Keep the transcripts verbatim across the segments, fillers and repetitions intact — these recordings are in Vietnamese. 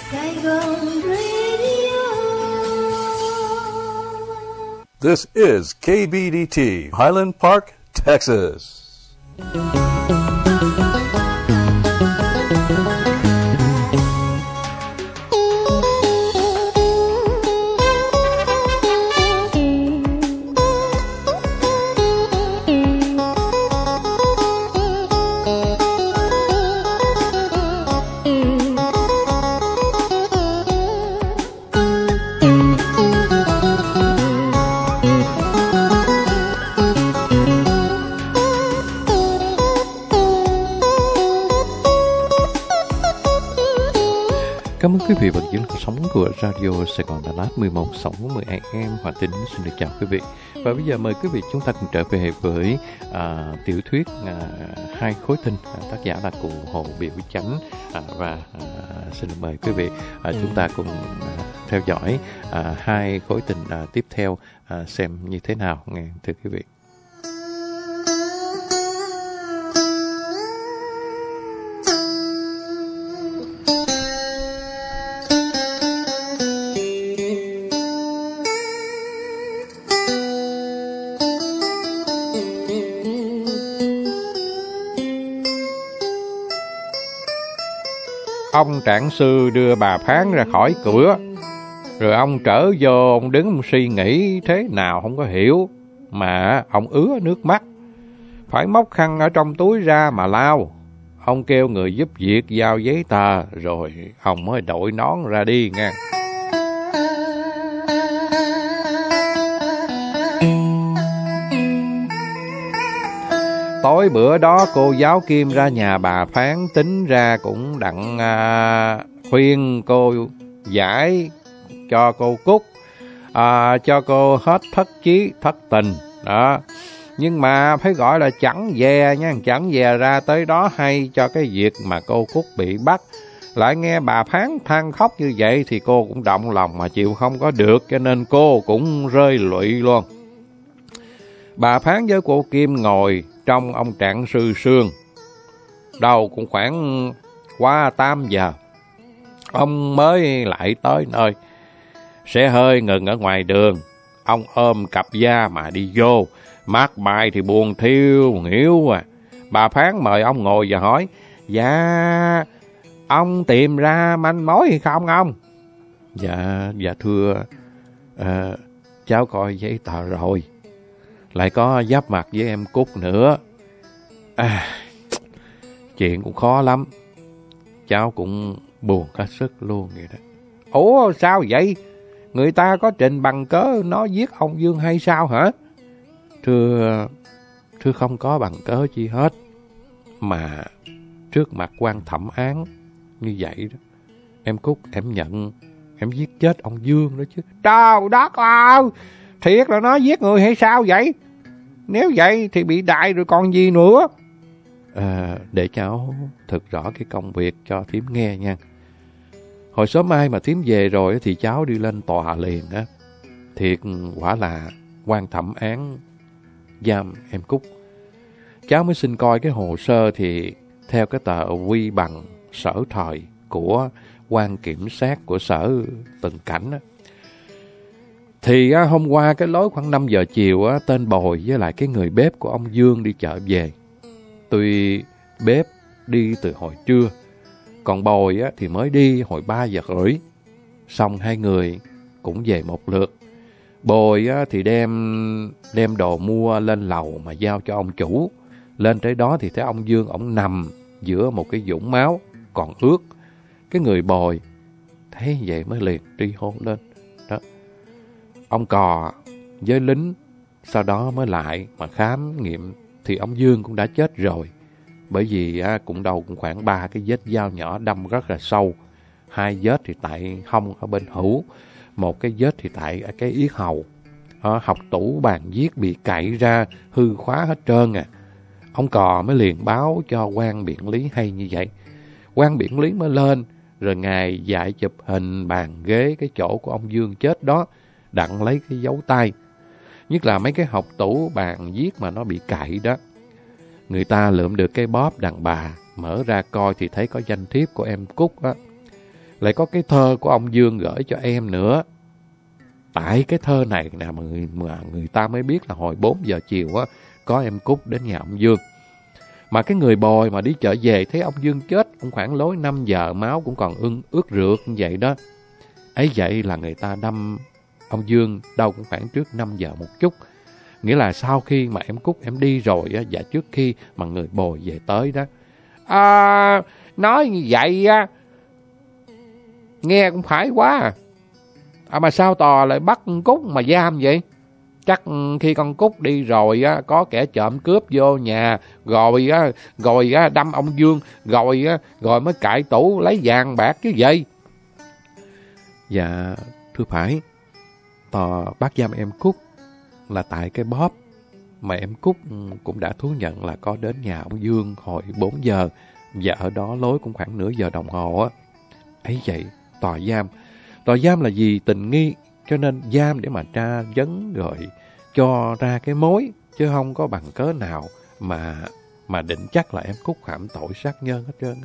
Saigon Radio. This is K B D T, Highland Park, Texas. Cảm ơn quý vị và những cuộc sống của Radio Sài Gòn Đà Lạt mười một sáu mươi a em. Hòa Tính xin được chào quý vị. Và bây giờ mời quý vị chúng ta cùng trở về với à, tiểu thuyết à, Hai Khối Tinh, à, tác giả là cụ Hồ Biểu Chánh. à, Và à, xin mời quý vị à, chúng ta cùng à, theo dõi à, hai khối tình à, tiếp theo à, xem như thế nào nghe thưa quý vị. Ông trạng sư đưa bà Phán ra khỏi cửa, rồi ông trở vô, ông đứng ông suy nghĩ thế nào không có hiểu, mà ông ứa nước mắt, phải móc khăn ở trong túi ra mà lau. Ông kêu người giúp việc giao giấy tờ, rồi ông mới đội nón ra đi nghe. Tối bữa đó cô giáo Kim ra nhà bà Phán, tính ra cũng đặng à, khuyên cô giải cho cô Cúc, à, cho cô hết thất chí thất tình đó. Nhưng mà phải gọi là chẳng dè nha, chẳng dè ra tới đó hay cho cái việc mà cô Cúc bị bắt. Lại nghe bà Phán than khóc như vậy thì cô cũng động lòng mà chịu không có được, cho nên cô cũng rơi lụy luôn. Bà Phán với cô Kim ngồi trong ông trạng sư Sương. Đầu cũng khoảng qua tám giờ, ông mới lại tới nơi. Xe hơi ngừng ở ngoài đường, ông ôm cặp da mà đi vô, mát bài thì buồn thiêu hiểu à. Bà Phán mời ông ngồi và hỏi: Dạ, ông tìm ra manh mối hay không ông? Dạ, dạ thưa, à, cháu coi giấy tờ rồi, lại có giáp mặt với em Cúc nữa. À, chuyện cũng khó lắm, cháu cũng buồn hết sức luôn vậy đó. Ủa sao vậy? Người ta có trình bằng cớ nó giết ông Dương hay sao hả? Thưa, thưa không có bằng cớ chi hết, mà trước mặt quan thẩm án như vậy đó, em Cúc em nhận em giết chết ông Dương đó chứ. Trời đất ơi, thiệt là nó giết người hay sao vậy? Nếu vậy thì bị đại rồi còn gì nữa. À, để cháu thực rõ cái công việc cho thím nghe nha. Hồi sớm mai mà thím về rồi thì cháu đi lên tòa liền á. Thiệt quả là quan thẩm án giam em Cúc. Cháu mới xin coi cái hồ sơ thì theo cái tờ quy bằng sở thời của quan kiểm sát của sở Từng Cảnh á, thì á, hôm qua cái lối khoảng năm giờ chiều á, tên Bồi với lại cái người bếp của ông Dương đi chợ về. Tuy bếp đi từ hồi trưa, còn Bồi á, thì mới đi hồi ba giờ rưỡi. Xong hai người cũng về một lượt. Bồi á, thì đem đem đồ mua lên lầu mà giao cho ông chủ. Lên tới đó thì thấy ông Dương ổng nằm giữa một cái vũng máu còn ướt. Cái người Bồi thấy vậy mới liền tri hô lên. Đó. Ông Cò với lính sau đó mới lại mà khám nghiệm thì ông Dương cũng đã chết rồi. Bởi vì á, cũng đầu cũng khoảng ba cái vết dao nhỏ đâm rất là sâu. Hai vết thì tại hông ở bên hữu, một cái vết thì tại ở cái yết hầu. À, học tủ bàn viết bị cậy ra, hư khóa hết trơn à. Ông Cò mới liền báo cho quan biện lý hay như vậy. Quan biện lý mới lên, rồi ngài dạy chụp hình bàn ghế cái chỗ của ông Dương chết đó, đặng lấy cái dấu tay. Nhất là mấy cái học tủ bàn viết mà nó bị cậy đó. Người ta lượm được cái bóp đàn bà, mở ra coi thì thấy có danh thiếp của em Cúc á. lại có cái thơ của ông Dương gửi cho em nữa. Tại cái thơ này nè mà người, mà người ta mới biết là hồi bốn giờ chiều á, có em Cúc đến nhà ông Dương. Mà cái người bồi mà đi chợ về thấy ông Dương chết cũng khoảng lối năm giờ, máu cũng còn ưng ướt rượt như vậy đó. Ấy vậy là người ta đâm ông Dương đâu cũng khoảng trước năm giờ một chút. Nghĩa là sau khi mà em Cúc em đi rồi á, và trước khi mà người bồi về tới đó. À, nói như vậy á, nghe cũng phải quá à. À mà sao tò lại bắt con Cúc mà giam vậy? Chắc khi con Cúc đi rồi á, có kẻ trộm cướp vô nhà, rồi á, rồi á, đâm ông Dương, rồi á, rồi mới cạy tủ lấy vàng bạc chứ vậy. Dạ, thưa phải, tò bắt giam em Cúc là tại cái bóp mà em Cúc cũng đã thú nhận là có đến nhà ông Dương hồi bốn giờ, và ở đó lối cũng khoảng nửa giờ đồng hồ á. Ấy vậy, tòa giam. Tòa giam là vì tình nghi, cho nên giam để mà tra vấn rồi cho ra cái mối, chứ không có bằng cớ nào mà mà định chắc là em Cúc phạm tội sát nhân hết trơn á.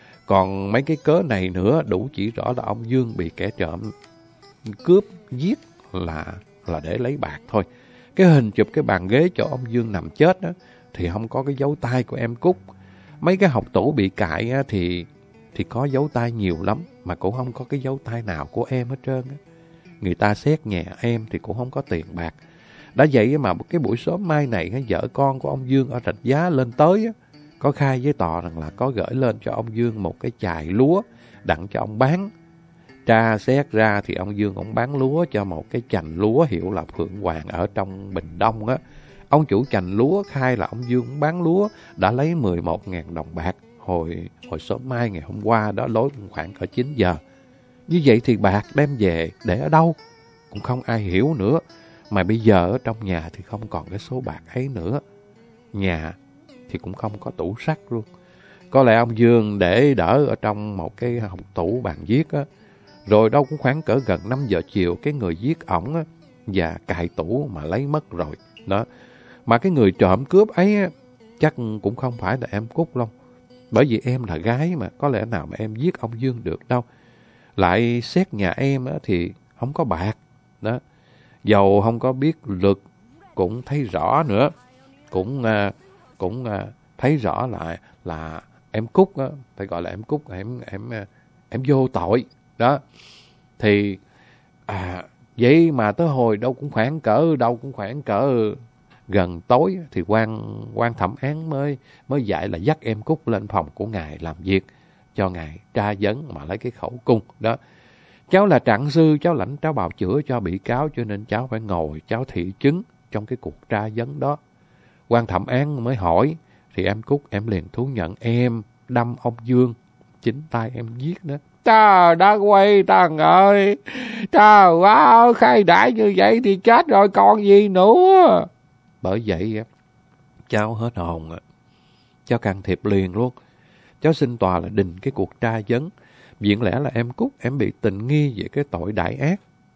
Còn mấy cái cớ này nữa đủ chỉ rõ là ông Dương bị kẻ trộm cướp giết là là để lấy bạc thôi. Cái hình chụp cái bàn ghế cho ông Dương nằm chết á, thì không có cái dấu tay của em Cúc. Mấy cái hộc tủ bị cại á, thì thì có dấu tay nhiều lắm, mà cũng không có cái dấu tay nào của em hết trơn á. Người ta xét nhà em thì cũng không có tiền bạc. Đã vậy mà cái buổi sớm mai này, vợ con của ông Dương ở Rạch Giá lên tới á, có khai với tòa rằng là có gửi lên cho ông Dương một cái chài lúa đặng cho ông bán. Tra xét ra thì ông Dương ông bán lúa cho một cái chành lúa hiệu là Phượng Hoàng ở trong Bình Đông á. Ông chủ chành lúa khai là ông Dương bán lúa đã lấy mười một nghìn đồng bạc hồi hồi sớm mai ngày hôm qua đó, lối khoảng ở chín giờ. Như vậy thì bạc đem về để ở đâu cũng không ai hiểu nữa. Mà bây giờ ở trong nhà thì không còn cái số bạc ấy nữa. Nhà thì cũng không có tủ sắt luôn. Có lẽ ông Dương để đỡ ở trong một cái hộc tủ bàn viết á. Rồi đâu cũng khoảng cỡ gần năm giờ chiều, cái người giết ổng á, và cài tủ mà lấy mất rồi. Đó. Mà cái người trộm cướp ấy á, chắc cũng không phải là em Cúc đâu. Bởi vì em là gái mà, có lẽ nào mà em giết ông Dương được đâu. Lại xét nhà em á, thì không có bạc. Đó. Dầu không có biết luật cũng thấy rõ nữa. Cũng uh, cũng uh, thấy rõ là là em Cúc á, phải gọi là em Cúc, em em em vô tội. Đó. Thì à, vậy mà tới hồi đâu cũng khoảng cỡ đâu cũng khoảng cỡ gần tối thì quan quan thẩm án mới mới dạy là dắt em Cúc lên phòng của ngài làm việc, cho ngài tra vấn mà lấy cái khẩu cung đó. Cháu là trạng sư, cháu lãnh cháu bào chữa cho bị cáo, cho nên cháu phải ngồi cháu thị chứng trong cái cuộc tra vấn đó. Quan thẩm án mới hỏi thì em Cúc em liền thú nhận em đâm ông Dương, chính tay em giết đó. Trời đã quay Trần ơi, trời ơi, khai đãi như vậy thì chết rồi còn gì nữa. Bởi vậy cháu hết hồn, cháu can thiệp liền luôn. Cháu xin tòa là đình cái cuộc tra vấn. Viện lẽ là em Cúc em bị tình nghi về cái tội đại ác.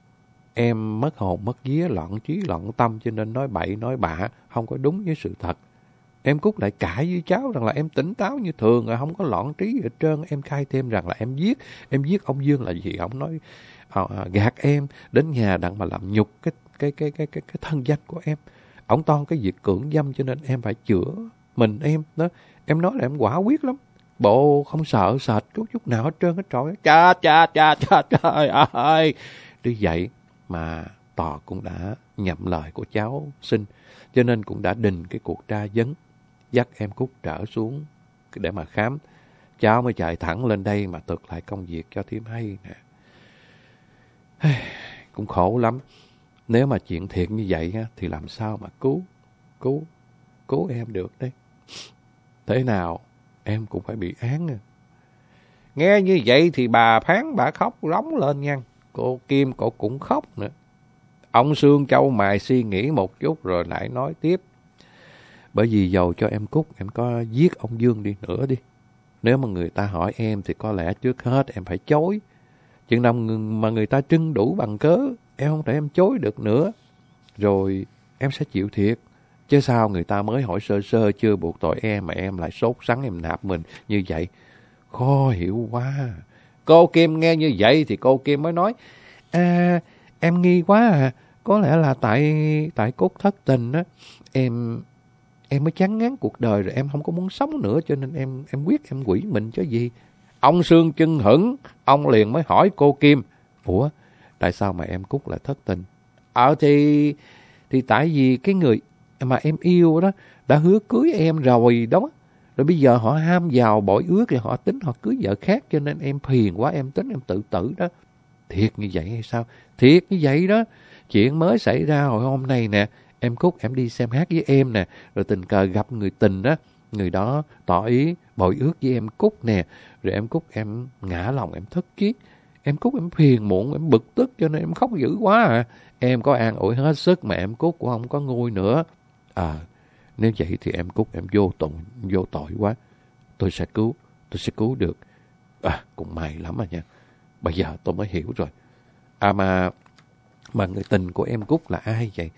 Em mất hồn mất vía, loạn trí loạn tâm, cho nên nói bậy nói bạ, không có đúng với sự thật. Em Cúc lại cãi với cháu rằng là em tỉnh táo như thường, không có loạn trí gì hết trơn. Em khai thêm rằng là em giết, em giết ông Dương là gì? Ông nói à, gạt em đến nhà đặng mà làm nhục cái cái cái cái cái, cái thân danh của em. Ông toan cái việc cưỡng dâm cho nên em phải chữa mình em đó. Em nói là em quả quyết lắm. Bộ không sợ sệt chút chút nào hết trơn hết trọi. Chết chết chết chết trời ơi. Tuy vậy mà tòa cũng đã nhậm lời của cháu xin, cho nên cũng đã đình cái cuộc tra vấn, dắt em Cúc trở xuống để mà khám. Cháu mới chạy thẳng lên đây mà thực lại công việc cho thím hay nè. Cũng khổ lắm. Nếu mà chuyện thiệt như vậy thì làm sao mà cứu, cứu, cứu em được đấy. Thế nào em cũng phải bị án. Nghe như vậy thì bà Phán bà khóc rống lên nha. Cô Kim cô cũng khóc nữa. Ông Sương Châu mài suy nghĩ một chút rồi lại nói tiếp. Bởi vì dầu cho em Cúc em có giết ông Dương đi nữa đi, nếu mà người ta hỏi em thì có lẽ trước hết em phải chối. Chừng nào mà người ta trưng đủ bằng cớ, em không thể em chối được nữa. Rồi em sẽ chịu thiệt. Chứ sao người ta mới hỏi sơ sơ chưa buộc tội em mà em lại sốt sắng em nạp mình như vậy. Khó hiểu quá. Cô Kim nghe như vậy thì cô Kim mới nói, à, em nghi quá à, có lẽ là tại tại Cúc thất tình á, em em mới chán ngán cuộc đời rồi, em không có muốn sống nữa cho nên em em quyết em quỷ mình chứ gì. Ông Sương chưng hửng, ông liền mới hỏi cô Kim, ủa, tại sao mà em Cúc lại thất tình? Ờ thì thì tại vì cái người mà em yêu đó đã hứa cưới em rồi đó. Rồi bây giờ họ ham giàu bội ước thì họ tính họ cưới vợ khác, cho nên em phiền quá em tính em tự tử đó. Thiệt như vậy hay sao? Thiệt như vậy đó. Chuyện mới xảy ra hồi hôm nay nè, em Cúc em đi xem hát với em nè, rồi tình cờ gặp người tình đó, người đó tỏ ý bội ước với em Cúc nè, rồi em Cúc em ngã lòng em thất kiết. Em Cúc em phiền muộn, em bực tức cho nên em khóc dữ quá à. Em có an ủi hết sức mà em Cúc cũng không có nguôi nữa. À, nếu vậy thì em Cúc em vô tội, vô tội quá. Tôi sẽ cứu, tôi sẽ cứu được. À, cũng may lắm à nha. Bây giờ tôi mới hiểu rồi. À mà, mà người tình của em Cúc là ai vậy?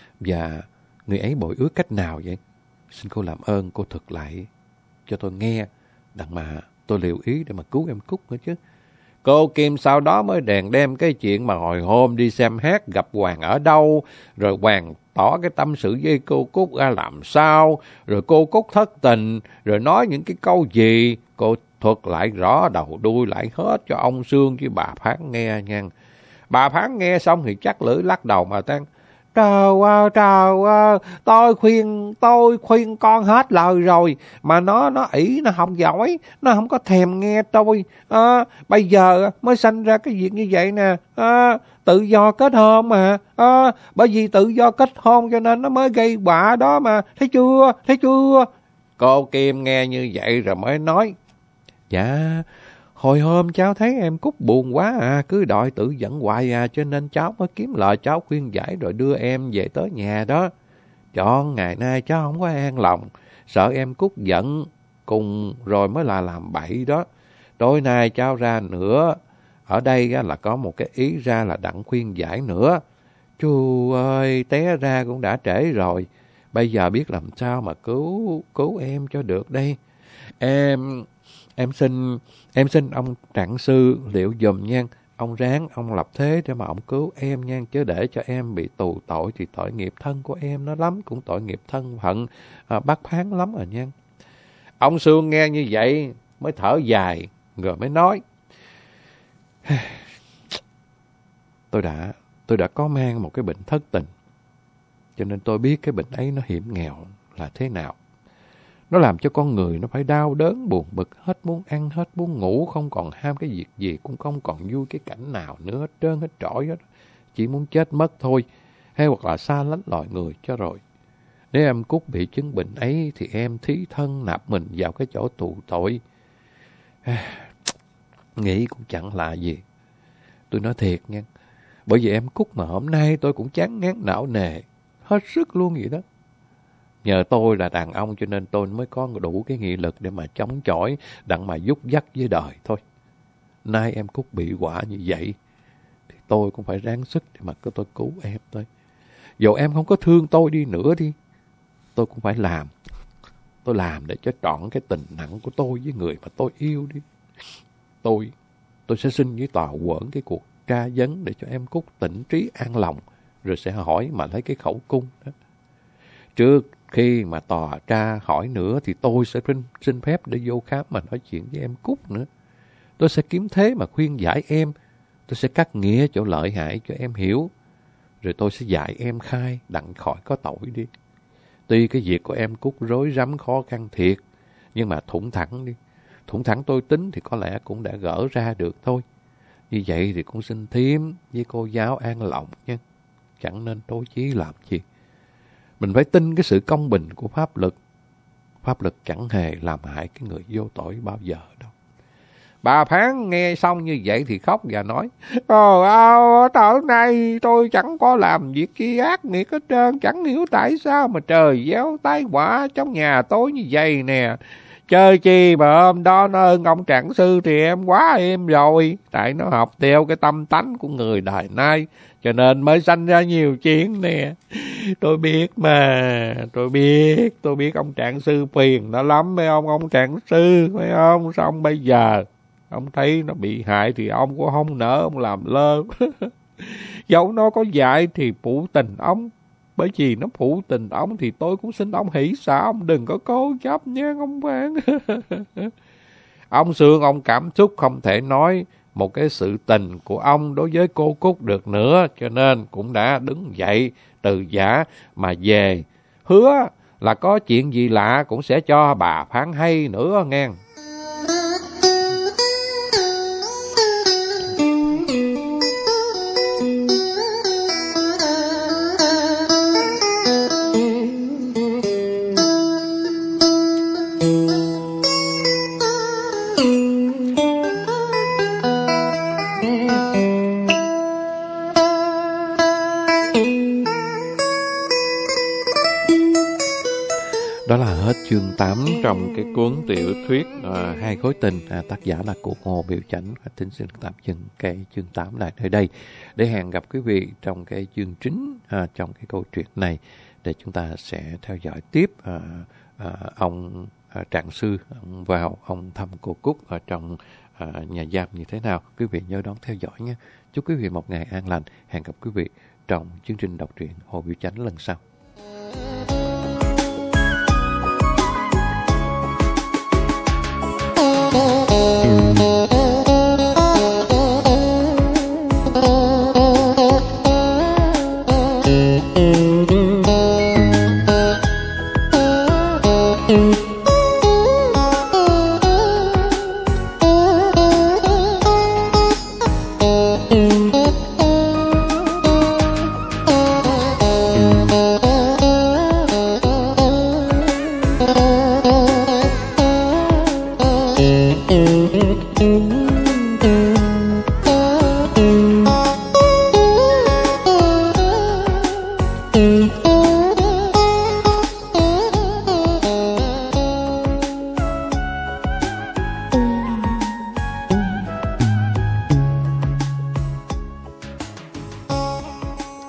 Và người ấy bội ước cách nào vậy? Xin cô làm ơn cô thuật lại cho tôi nghe, đặng mà tôi liệu ý để mà cứu em Cúc nữa chứ. Cô Kim sau đó mới đèn đem cái chuyện mà hồi hôm đi xem hát gặp Hoàng ở đâu, rồi Hoàng tỏ cái tâm sự với cô Cúc ra làm sao, rồi cô Cúc thất tình, rồi nói những cái câu gì. Cô thuật lại rõ đầu đuôi lại hết cho ông Sương với bà Phán nghe nha. Bà Phán nghe xong thì chắc lưỡi lắc đầu mà than, trời ơi, trời ơi, tôi khuyên, tôi khuyên con hết lời rồi, mà nó, nó ỷ, nó không giỏi, nó không có thèm nghe tôi. À, bây giờ mới sanh ra cái việc như vậy nè, à, tự do kết hôn mà, à, bởi vì tự do kết hôn cho nên nó mới gây họa đó mà, thấy chưa, thấy chưa? Cô Kim nghe như vậy rồi mới nói, dạ, hồi hôm cháu thấy em Cúc buồn quá à, cứ đòi tự dẫn hoài à, cho nên cháu mới kiếm lời cháu khuyên giải rồi đưa em về tới nhà đó. Chọn ngày nay cháu không có an lòng, sợ em Cúc giận cùng rồi mới là làm bậy đó. Tối nay cháu ra nữa, ở đây là có một cái ý ra là đặng khuyên giải nữa. Chú ơi, té ra cũng đã trễ rồi, bây giờ biết làm sao mà cứu, cứu em cho được đây. Em... Em xin, em xin ông trạng sư liệu dùm nha. Ông ráng, ông lập thế để mà ông cứu em nha. Chứ để cho em bị tù tội thì tội nghiệp thân của em nó lắm. Cũng tội nghiệp thân phận à, bác Phán lắm rồi nha. Ông Sương nghe như vậy mới thở dài rồi mới nói, Tôi đã, tôi đã có mang một cái bệnh thất tình. Cho nên tôi biết cái bệnh ấy nó hiểm nghèo là thế nào. Nó làm cho con người nó phải đau đớn, buồn bực, hết muốn ăn, hết muốn ngủ, không còn ham cái việc gì, cũng không còn vui cái cảnh nào nữa, hết trơn, hết trọi hết. Chỉ muốn chết mất thôi, hay hoặc là xa lánh loài người cho rồi. Nếu em Cúc bị chứng bệnh ấy, thì em thí thân nạp mình vào cái chỗ tù tội. Nghĩ cũng chẳng là gì. Tôi nói thiệt nha, bởi vì em Cúc mà hôm nay tôi cũng chán ngán não nề, hết sức luôn vậy đó. Nhờ tôi là đàn ông cho nên tôi mới có đủ cái nghị lực để mà chống chọi, đặng mà giúp dắt với đời thôi. Nay em Cúc bị quả như vậy, thì tôi cũng phải ráng sức để mà tôi cứu em thôi. Dù em không có thương tôi đi nữa đi, tôi cũng phải làm. Tôi làm để cho trọn cái tình nặng của tôi với người mà tôi yêu đi. Tôi, tôi sẽ xin với tòa quẩn cái cuộc tra vấn để cho em Cúc tỉnh trí an lòng, rồi sẽ hỏi mà lấy cái khẩu cung đó. Trước khi mà tòa tra hỏi nữa thì tôi sẽ xin phép để vô khám mà nói chuyện với em Cúc nữa. Tôi sẽ kiếm thế mà khuyên giải em. Tôi sẽ cắt nghĩa chỗ lợi hại cho em hiểu. Rồi tôi sẽ dạy em khai đặng khỏi có tội đi. Tuy cái việc của em Cúc rối rắm khó khăn thiệt, nhưng mà thủng thẳng đi. Thủng thẳng tôi tính thì có lẽ cũng đã gỡ ra được thôi. Như vậy thì cũng xin thím với cô giáo an lòng nha. Chẳng nên tối chí làm gì. Mình phải tin cái sự công bình của pháp luật. Pháp luật chẳng hề làm hại cái người vô tội bao giờ đâu. Bà Phán nghe xong như vậy thì khóc và nói, Trời ơi, tối nay tôi chẳng có làm việc chi ác nghiệt hết trơn. Chẳng hiểu tại sao mà trời gieo tai họa trong nhà tôi như vậy nè. Chơi chi mà hôm đó nó ơn ông trạng sư thì em quá êm rồi. Tại nó học theo cái tâm tánh của người đời nay, cho nên mới sanh ra nhiều chuyện nè. Tôi biết mà, tôi biết, tôi biết ông trạng sư phiền nó lắm phải không ông trạng sư, phải không? Xong bây giờ, Ông thấy nó bị hại thì ông cũng không nỡ, ông làm lơ. Dẫu nó có dại thì phụ tình ông. Bởi vì nó phụ tình ông thì tôi cũng xin ông hỷ xả, ông đừng có cố chấp nha ông Vạn. Ông Sương, ông cảm xúc không thể nói một cái sự tình của ông đối với cô Cúc được nữa, cho nên cũng đã đứng dậy từ giả mà về. Hứa là có chuyện gì lạ cũng sẽ cho bà phán hay nữa nghe. Đó là hết chương tám trong cái cuốn tiểu thuyết à, Hai Khối Tình, à, tác giả là cụ Ngô Biểu Chánh. Tính xin tạm dừng cái chương tám lại nơi đây để hẹn gặp quý vị trong cái chương chính à, trong cái câu chuyện này, để chúng ta sẽ theo dõi tiếp à, à, ông à, Trạng Sư ông vào ông thăm cô Cúc ở trong à, nhà giam như thế nào. Quý vị nhớ đón theo dõi nhé. Chúc quý vị một ngày an lành. Hẹn gặp quý vị trong chương trình đọc truyện Hồ Biểu Chánh lần sau.